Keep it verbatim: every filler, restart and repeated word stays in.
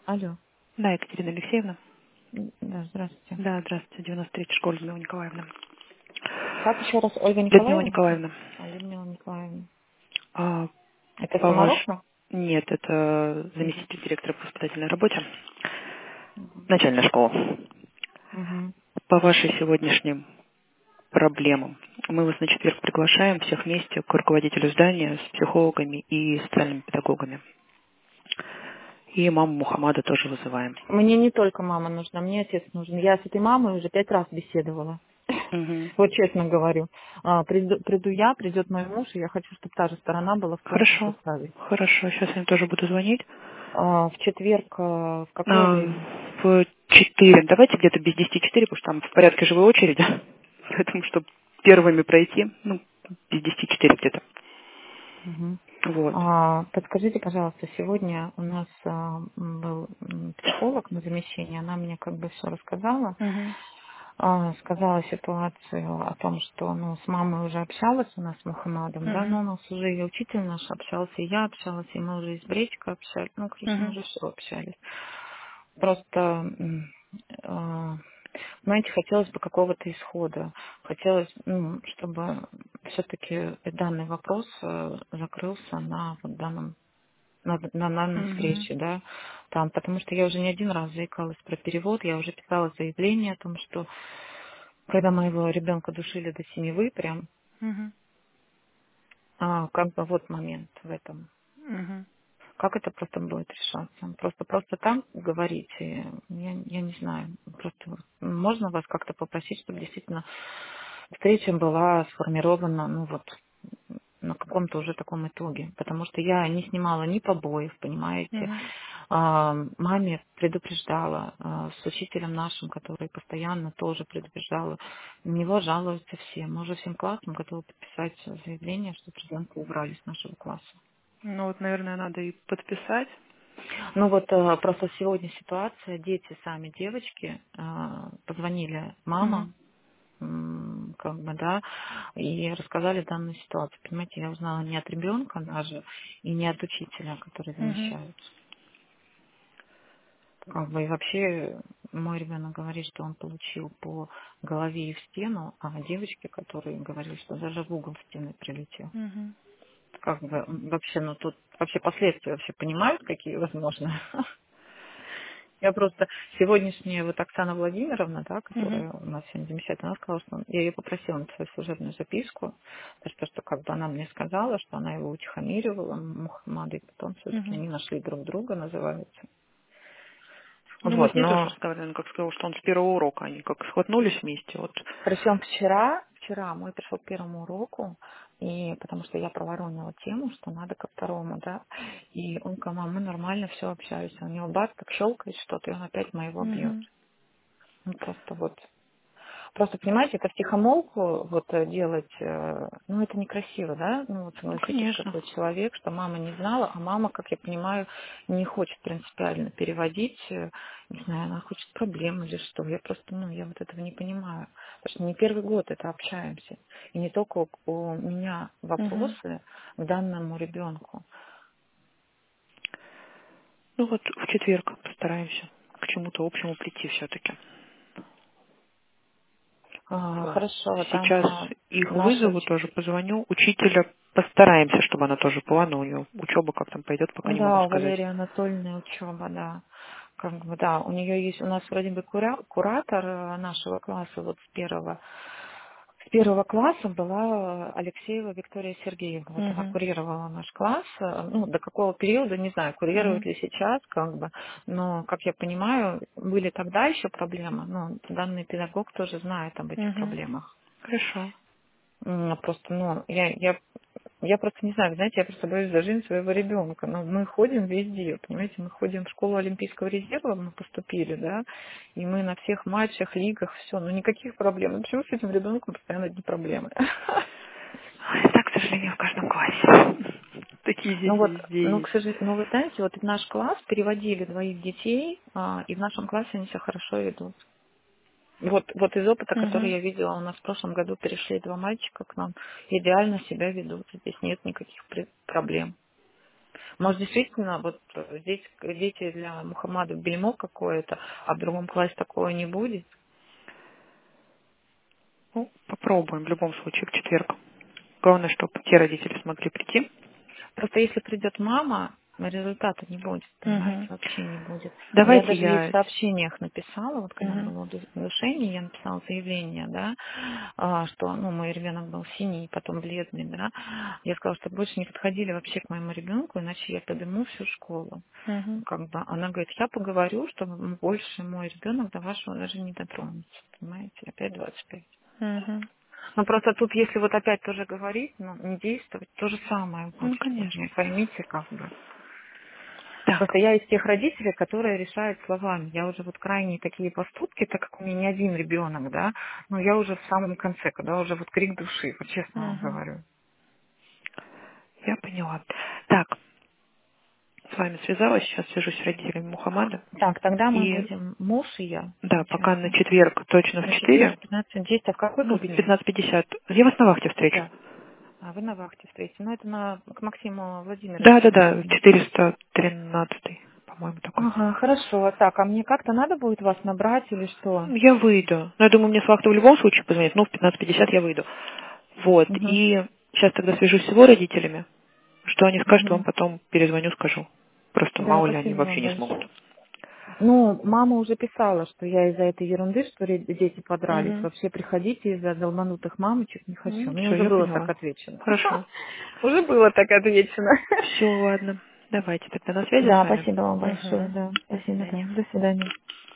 Алло. Да, Екатерина Алексеевна. М, Да, здравствуйте. Да, здравствуйте, девяносто третья школа, Людмила Николаевна. Как еще раз, Ольга Людмила Николаевна? Николаевна, А, Людмила Николаевна. а, Это по ваш... Самарокна? Нет, это Угу. заместитель директора по воспитательной работе, Угу. начальная школа. Угу. По вашей сегодняшним проблемам мы вас на четверг приглашаем всех вместе к руководителю здания с психологами и социальными педагогами. И маму Мухаммада тоже вызываем. Мне не только мама нужна, мне отец нужен. Я с этой мамой уже пять раз беседовала. Угу. Вот честно говорю. А, Приду, приду я, придет мой муж, и я хочу, чтобы та же сторона была в том же Хорошо, составе. хорошо, сейчас я им тоже буду звонить. А, В четверг, а, в какое А, время? в четыре. Давайте где-то без десяти четыре, потому что там в порядке живой очереди. Поэтому, чтобы первыми пройти, ну, без десяти четыре где-то. Мгм. Вот. А, Подскажите, пожалуйста, сегодня у нас а, м, был м, психолог на замещении, она мне как бы все рассказала. Мгм. А, сказала ситуацию о том, что ну, с мамой уже общалась у нас с Мухаммадом, да, Мгм. но у нас уже и учитель наш общался, и я общалась, и мы уже из Бречка общались, ну, короче, мы Мгм. уже все общались. Просто, м, а, знаете, хотелось бы какого-то исхода. Хотелось, ну, чтобы все-таки данный вопрос э, закрылся на вот данном на, на данной Мгм. встрече, да, там, потому что я уже не один раз заикалась про перевод, я уже писала заявление о том, что когда моего ребенка душили до семи выпрям, Мгм. а, как бы вот момент в этом. Мгм. Как это просто будет решаться? Просто просто там говорить, и я, я не знаю. Просто вот можно вас как-то попросить, чтобы действительно встреча была сформирована, ну вот, на каком-то уже таком итоге. Потому что я не снимала ни побоев, понимаете. Мгм. А, Маме предупреждала, а, с учителем нашим, который постоянно тоже предупреждала. На него жалуются все. Мы уже всем классом готовы подписать заявление, что ребенка убрали с нашего класса. Ну вот, наверное, надо и подписать. Ну вот э, просто сегодня ситуация, дети сами, девочки, э, позвонили Мгм. мамам, м, как бы, да, и рассказали данную ситуацию. Понимаете, я узнала не от ребенка даже и не от учителя, который Мгм. замещает. Как бы и вообще мой ребенок говорит, что он получил по голове и в стену, а девочки, которые говорили, что даже в угол стены прилетел. Мгм. Как бы м, вообще, ну тут вообще последствия вообще понимают, какие возможны. Я просто сегодняшняя вот Оксана Владимировна, да, Мгм. которая у нас сегодня замечательно, она сказала, что я ее попросила написать служебную записку, потому что, что как бы она мне сказала, что она его утихомиривала, Мухаммада, и потом все-таки Мгм. они нашли друг друга, называется. Ну, мы Вот, с ней тоже но разговаривали, он как сказал, что он с первого урока, они как схватнулись вместе. Вот. причем вчера, вчера мой пришел к первому уроку, и потому что я проворонила тему, что надо ко второму, да, и он сказал, мам, мы нормально все общаемся, у него бац, так щелкает что-то, и он опять моего бьет. Мгм. Ну, просто вот. Просто, понимаете, это втихомолку вот э, делать, э, ну, это некрасиво, да? Ну, вот Ну, согласитесь, как конечно. вы человек, что мама не знала, а мама, как я понимаю, не хочет принципиально переводить, э, не знаю, она хочет проблем или что. Я просто, ну, я вот этого не понимаю. Потому что не первый год это общаемся. И не только у у меня Мгм. вопросы к данному ребенку. Ну вот в четверг постараемся к чему-то общему прийти все-таки. А, Вот. Хорошо, там Сейчас а, их наша вызову, тоже позвоню. Учителя постараемся, чтобы она тоже была, но у нее учеба как там пойдет, пока не могу Да, у сказать. Валерии Анатольевны учеба, да. Как бы, да, у нее есть, у нас вроде бы кура- куратор э, нашего класса, вот с первого, с первого класса была Алексеева Виктория Сергеевна. Вот она Угу. курировала наш класс, э, ну, до какого периода, не знаю, курирует Угу. ли сейчас, как бы, но, как я понимаю, были тогда еще проблемы, но данный педагог тоже знает об этих Угу. проблемах. Хорошо. М, Просто, ну, я, я я просто не знаю, знаете, я просто боюсь за жизнь своего ребенка. Но мы ходим везде, понимаете, мы ходим в школу Олимпийского резерва, мы поступили, да, и мы на всех матчах, лигах, все, ну никаких проблем. Ну почему с этим ребенком постоянно одни проблемы? Ой, так, к сожалению, в каждом классе. Такие Ну дети вот, везде ну, к есть. сожалению, ну вы знаете, вот в наш класс переводили двоих детей, а, и в нашем классе они себя хорошо ведут. Вот, вот из опыта, который Угу. я видела, у нас в прошлом году перешли два мальчика к нам, идеально себя ведут, здесь нет никаких при- проблем. Может, действительно, вот здесь дети для Мухаммада бельмо какое-то, а в другом классе такого не будет? Ну, попробуем в любом случае в четверг. Главное, чтобы те родители смогли прийти. Просто если придет мама, результата не будет, понимаете, Угу. вообще не будет. Я Давайте даже ей в я... сообщениях написала, вот когда Угу. было удушение, я написала заявление, да, а, что, ну, мой ребенок был синий, потом бледный, да. Я сказала, что больше не подходили вообще к моему ребенку, иначе я подыму всю школу. Угу. Как бы она говорит, я поговорю, чтобы больше мой ребенок до вашего даже не дотронется, понимаете, опять двадцать пять. Угу. Ну, просто тут, если вот опять тоже говорить, ну, не действовать, то же самое Ну, будет. Вот, ну, конечно. поймите, как бы. Так. Просто я из тех родителей, которые решают словами. Я уже вот крайние такие поступки, так как у меня не один ребенок, да, но я уже в самом конце, когда уже вот крик души, вот честно вам Угу. говорю. Я поняла. Так, с вами связалась, сейчас свяжусь с родителями Мухаммада. Так, тогда мы И будем муж и я, да, пока на получается. четверг точно в На четверг, четыре, пятнадцать десять. А в какой ну, в кабинет? пятнадцать пятьдесят. Я вас на вахте встречу. Да. А вы на вахте встретите. Ну, это на, к Максиму Да, да, Владимировичу да, надо. четыреста тринадцатый, по-моему, такой. Ага, хорошо. Так, а мне как-то надо будет вас набрать или что? Ну, я выйду. Ну, я думаю, мне с вахты в любом случае позвонит. Ну, в пятнадцать пятьдесят я выйду. Вот. Угу. И сейчас тогда свяжусь с его родителями. Что они скажут, вам Угу. потом перезвоню, скажу. Просто Да, мало ли они спасибо вообще вам не смогут. большое. Ну, мама уже писала, что я из-за этой ерунды, что ре- дети подрались. Угу. Вообще приходите из-за долбанутых мамочек, не хочу. Ну, Мне все, уже я было так поняла. отвечено. Хорошо. Уже было так отвечено. Все, ладно. Давайте тогда на связи с Да, вами. спасибо вам большое, Угу. да. До Спасибо, да. свидания. До свидания.